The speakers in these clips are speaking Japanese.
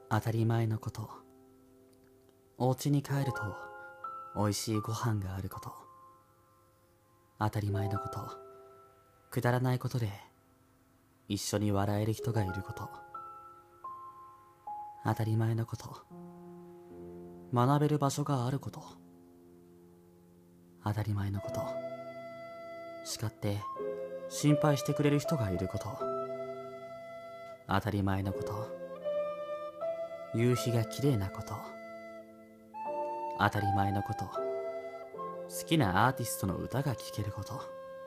当たり前のこと。お家に帰ると美味しいご飯があること。当たり前のこと。くだらないことで一緒に笑える人がいること。当たり前のこと。学べる場所があること。当たり前のこと。叱って心配してくれる人がいること。当たり前のこと。夕日が綺麗なこと。当たり前のこと。好きなアーティストの歌が聴けること。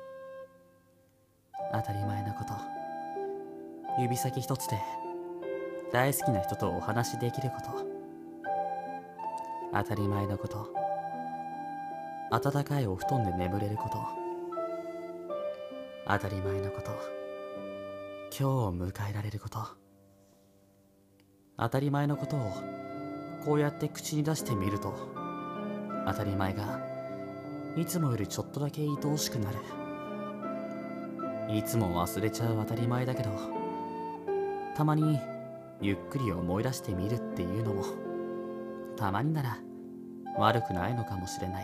当たり前のこと。指先一つで大好きな人とお話しできること。当たり前のこと。暖かいお布団で眠れること。当たり前のこと。今日を迎えられること。当たり前のことをこうやって口に出してみると、当たり前がいつもよりちょっとだけ愛おしくなる。いつも忘れちゃう当たり前だけど、たまにゆっくり思い出してみるっていうのも、たまになら悪くないのかもしれない。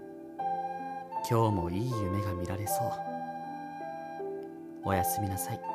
今日もいい夢が見られそう。おやすみなさい。